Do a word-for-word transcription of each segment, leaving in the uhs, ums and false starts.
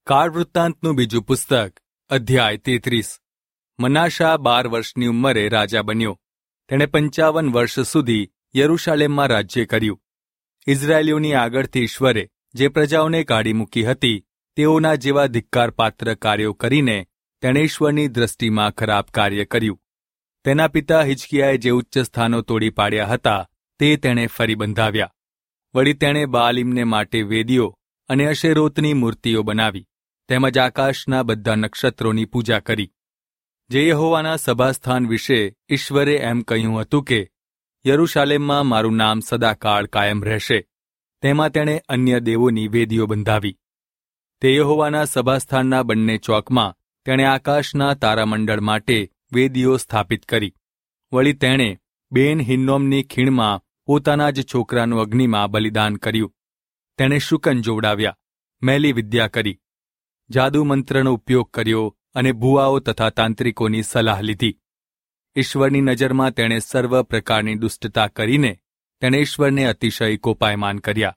કાળ વૃત્તાંતનું બીજું પુસ્તક અધ્યાય તેત્રીસ. મનાશા બાર વર્ષની ઉંમરે રાજા બન્યો. તેણે પંચાવન વર્ષ સુધી યરૂશાલેમમાં રાજ્ય કર્યું. ઇઝરાયેલીઓની આગળથી ઈશ્વરે જે પ્રજાઓને કાઢી મૂકી હતી તેઓના જેવા ધિક્કારપાત્ર કાર્યો કરીને તેણે ઈશ્વરની દ્રષ્ટિમાં ખરાબ કાર્ય કર્યું. તેના પિતા હિજકિયાએ જે ઉચ્ચ સ્થાનો તોડી પાડ્યા હતા તે તેણે ફરી બંધાવ્યા. વળી તેણે બાલીમને માટે વેદીઓ અને અશેરોતની મૂર્તિઓ બનાવી, તેમજ આકાશના બધા નક્ષત્રોની પૂજા કરી. જે યહોવાના સભાસ્થાન વિશે ઈશ્વરે એમ કહ્યું હતું કે યરૂશાલેમમાં મારું નામ સદાકાળ કાયમ રહેશે, તેમાં તેણે અન્ય દેવોની વેદીઓ બંધાવી. તે યહોવાના સભાસ્થાનના બંને ચોકમાં તેણે આકાશના તારામંડળ માટે વેદીઓ સ્થાપિત કરી. વળી તેણે બેન હિન્નોમની ખીણમાં પોતાના જ છોકરાનું અગ્નિમાં બલિદાન કર્યું. તેણે શુકન જોવડાવ્યા, મેલી વિદ્યા કરી, જાદુ મંત્રનો ઉપયોગ કર્યો અને ભુવાઓ તથા તાંત્રિકોની સલાહ લીધી. ઈશ્વરની નજરમાં તેણે સર્વ પ્રકારની દુષ્ટતા કરીને તેણે ઈશ્વરને અતિશય કોપાયમાન કર્યા.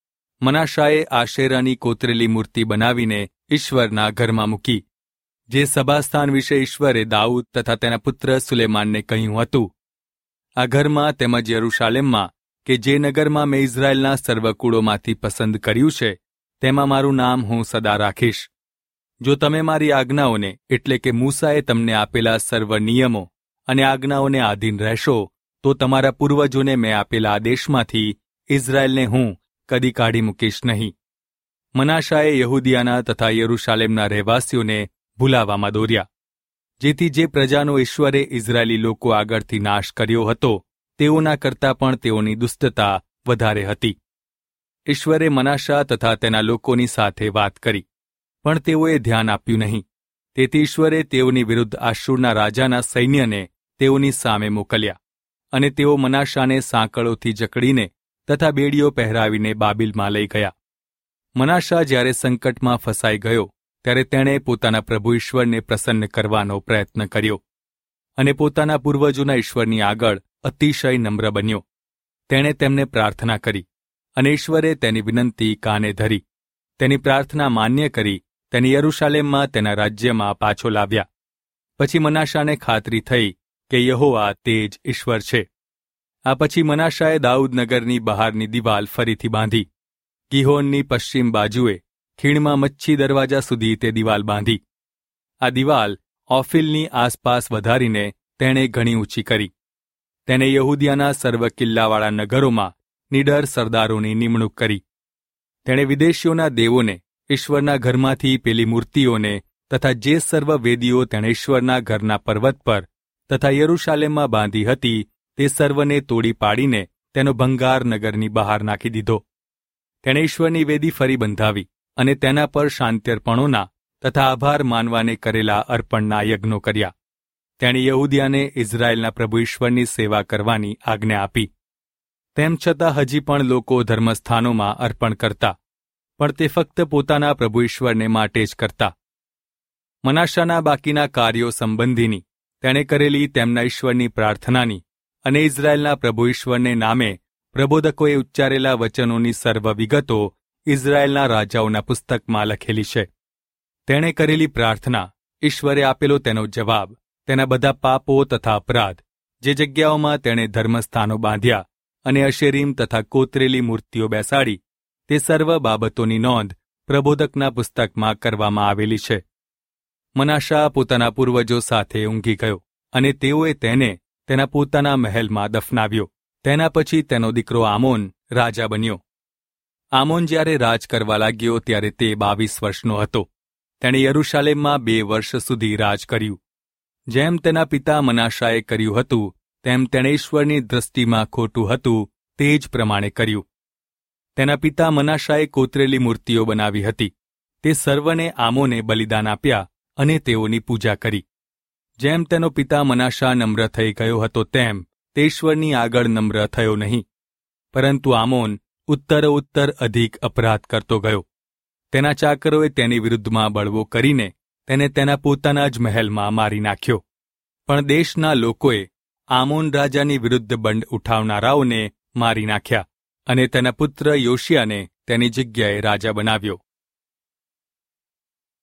મનાશાએ આશેરાની કોતરેલી મૂર્તિ બનાવીને ઈશ્વરના ઘરમાં મૂકી. જે સભાસ્થાન વિશે ઈશ્વરે દાઉદ તથા તેના પુત્ર સુલેમાનને કહ્યું હતું, આ ઘરમાં તેમજ યરૂશાલેમમાં કે જે નગરમાં મેં ઇઝરાયેલના સર્વકુળોમાંથી પસંદ કર્યું છે તેમાં મારું નામ હું સદા રાખીશ. જો તમે મારી આજ્ઞાઓને એટલે કે મૂસાએ તમને આપેલા સર્વ નિયમો અને આજ્ઞાઓને આધીન રહેશો તો તમારા પૂર્વજોને મેં આપેલા આદેશમાંથી ઇઝરાયેલને હું કદી કાઢી મૂકીશ નહીં. મનાશાએ યહૂદિયાના તથા યરૂશાલેમના રહેવાસીઓને ભૂલાવામાં દોર્યા, જેથી જે પ્રજાનો ઈશ્વરે ઇઝરાયેલી લોકો આગળથી નાશ કર્યો હતો તેઓના કરતાં પણ તેઓની દુષ્ટતા વધારે હતી. ઈશ્વરે મનાશા તથા તેના લોકોની સાથે વાત કરી, પણ તેઓએ ધ્યાન આપ્યું નહીં. તેથી ઈશ્વરે તેઓની વિરુદ્ધ આશુરના રાજાના સૈન્યને તેઓની સામે મોકલ્યા, અને તેઓ મનાશાને સાંકળોથી જકડીને તથા બેડીઓ પહેરાવીને બાબિલમાં લઈ ગયા. મનાશા જ્યારે સંકટમાં ફસાઈ ગયો ત્યારે તેણે પોતાના પ્રભુ ઈશ્વરને પ્રસન્ન કરવાનો પ્રયત્ન કર્યો અને પોતાના પૂર્વજોના ઈશ્વરની આગળ અતિશય નમ્ર બન્યો. તેણે તેમને પ્રાર્થના કરી અને ઈશ્વરે તેની વિનંતી કાને ધરી. તેની પ્રાર્થના માન્ય કરી તેને યરૂશાલેમમાં તેના રાજ્યમાં પાછો લાવ્યા. પછી મનાશાને ખાતરી થઈ કે યહોવા તે જ ઈશ્વર છે. આ પછી મનાશાએ દાઉદનગરની બહારની દિવાલ ફરીથી બાંધી. ગિહોનની પશ્ચિમ બાજુએ ખીણમાં મચ્છી દરવાજા સુધી તે દિવાલ બાંધી. આ દિવાલ ઓફિલની આસપાસ વધારીને તેણે ઘણી ઊંચી કરી. તેને યહૂદિયાના સર્વ કિલ્લાવાળા નગરોમાં નીડર સરદારોની નિમણૂક કરી. તેણે વિદેશીઓના દેવોને, ઈશ્વરના ઘરમાંથી પેલી મૂર્તિઓને તથા જે સર્વ વેદીઓ તેણે ઈશ્વરના ઘરના પર્વત પર તથા યરૂશાલેમમાં બાંધી હતી તે સર્વને તોડી પાડીને તેનો ભંગાર નગરની બહાર નાખી દીધો. તેણે ઈશ્વરની વેદી ફરી બંધાવી અને તેના પર શાંત્યર્પણોના તથા આભાર માનવાને કરેલા અર્પણના યજ્ઞો કર્યા. તેણે યહૂદિયાને ઇઝરાયેલના પ્રભુ ઈશ્વરની સેવા કરવાની આજ્ઞા આપી. તેમ છતાં હજી પણ લોકો ધર્મસ્થાનોમાં અર્પણ કરતા, પણ તે ફક્ત પોતાના પ્રભુ ઈશ્વરને માટે જ કરતા. મનાશાના બાકીના કાર્યો સંબંધીની તેણે કરેલી તેમના ઈશ્વરની પ્રાર્થનાની અને ઇઝરાયેલના પ્રભુ ઈશ્વરને નામે પ્રબોધકોએ ઉચ્ચારેલા વચનોની સર્વ વિગતો ઇઝરાયેલના રાજાઓના પુસ્તકમાં લખેલી છે. તેણે કરેલી પ્રાર્થના, ઈશ્વરે આપેલો તેનો જવાબ, તેના બધા પાપો તથા અપરાધ, જે જગ્યાઓમાં તેણે ધર્મસ્થાનો બાંધ્યા અને અશેરીમ તથા કોતરેલી મૂર્તિઓ બેસાડી, તે સર્વ બાબતોની નોંધ પ્રબોધકના પુસ્તકમાં કરવામાં આવેલી છે. મનાશા પોતાના પૂર્વજો સાથે ઊંઘી ગયો અને તેઓએ તેને તેના પોતાના મહેલમાં દફનાવ્યો. તેના પછી તેનો દીકરો આમોન રાજા બન્યો. આમોન જ્યારે રાજ કરવા લાગ્યો ત્યારે તે બાવીસ વર્ષનો હતો. તેણે યરૂશાલેમમાં બે વર્ષ સુધી રાજ કર્યું. જેમ તેના પિતા મનાશાએ કર્યું હતું તેમ તેણે ઈશ્વરની દ્રષ્ટિમાં ખોટું હતું તે જ પ્રમાણે કર્યું. તેના પિતા મનાશાએ કોતરેલી મૂર્તિઓ બનાવી હતી. તે સર્વને આમોને બલિદાન આપ્યા અને તેઓની પૂજા કરી. જેમ તેનો પિતા મનાશા નમ્ર થઈ ગયો હતો તેમ તે ઈશ્વરની આગળ નમ્ર થયો નહીં, પરંતુ આમોન ઉત્તર ઉત્તર અધિક અપરાધ કરતો ગયો. તેના ચાકરોએ તેની વિરુદ્ધમાં બળવો કરીને તેને તેના પોતાના જ મહેલમાં મારી નાખ્યો. પણ દેશના લોકોએ આમોન રાજાની વિરુદ્ધ બંડ ઉઠાવનારાઓને મારી નાખ્યા અને તેના પુત્ર યોશિયાને તેની જગ્યાએ રાજા બનાવ્યો.